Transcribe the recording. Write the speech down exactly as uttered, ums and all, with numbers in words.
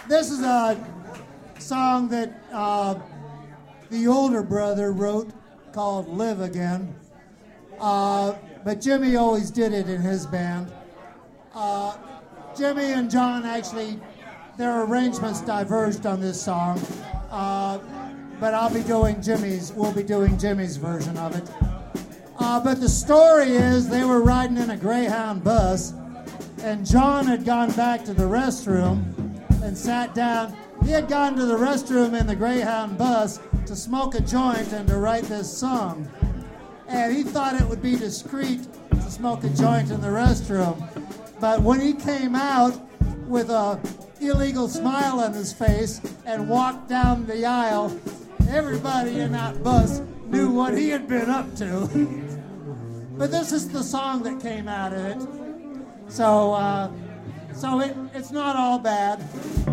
This is a song that uh, the older brother wrote called Live Again. Uh, but Jimmy always did it in his band. Uh, Jimmy and John actually, their arrangements diverged on this song. Uh, but I'll be doing Jimmy's, we'll be doing Jimmy's version of it. Uh, but the story is they were riding in a Greyhound bus, and John had gone back to the restroom and sat down. He had gone to the restroom in the Greyhound bus to smoke a joint and to write this song. And he thought it would be discreet to smoke a joint in the restroom. But when he came out with a illegal smile on his face and walked down the aisle, everybody in that bus knew what he had been up to. But this is the song that came out of it. So, uh, so it, it's not all bad.